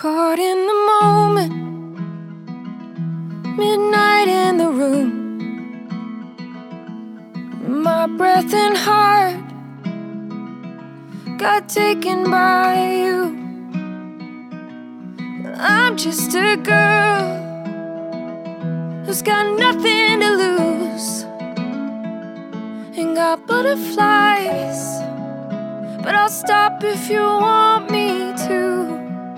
Caught in the moment, midnight in the room. My breath and heart got taken by you. I'm just a girl who's got nothing to lose and got butterflies, but I'll stop if you want me to.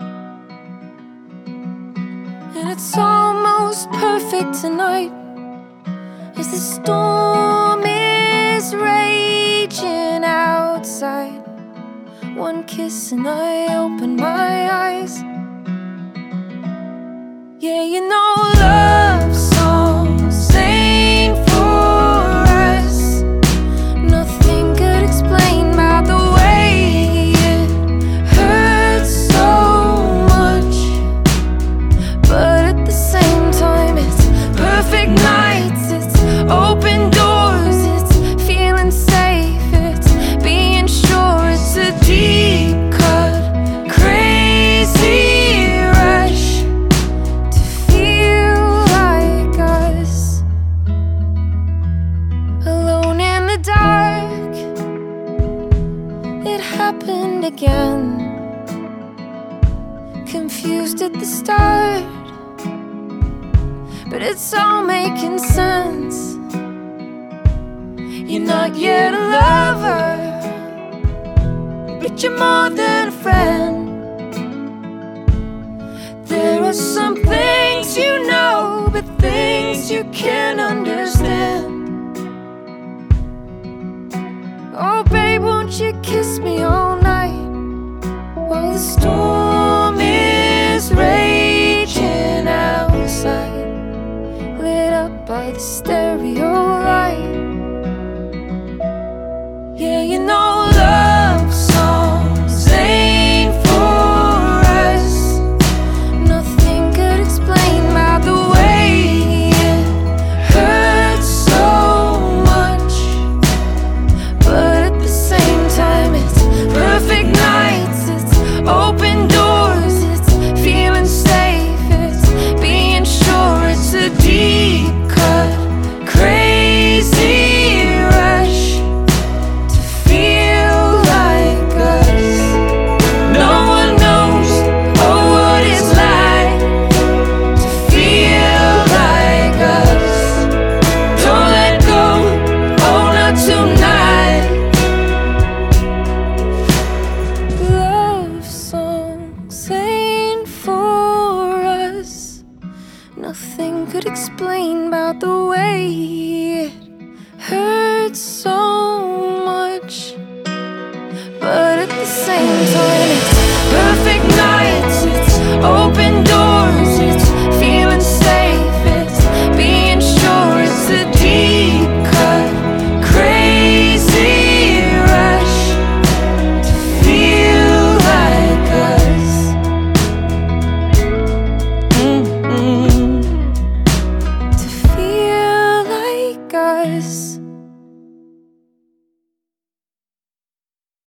And it's almost perfect tonight as the storm is raging outside. One kiss and I open my eyes. Yeah, you know love songs ain't for us. Nothing could explain by the way it hurts so much. But at the same time, it's perfect nights, it's open doors, it's feeling safe, it's being sure. It's a deep cut, crazy rush to feel like us. Alone in the dark, it happened again. Confused at the start, but it's all making sense. You're not yet a lover, but you're more than a friend. There are some things you know, but things you can't understand. Oh babe, won't you kiss me all night while the storm is raging outside, lit up by the stereo light. Yeah, you know love songs ain't for us. Nothing could explain by the way it hurts so much. But at the same time, it's perfect nights, it's open doors, it's feeling safe, it's being sure. It's a deep cut, crazy rush to feel like us. No one knows, oh, what it's like to feel like us. Don't let go, oh, not tonight. Love songs ain't for us. Nothing could explain about the way it hurts so much. But at the same time, it's perfect nights, it's open doors.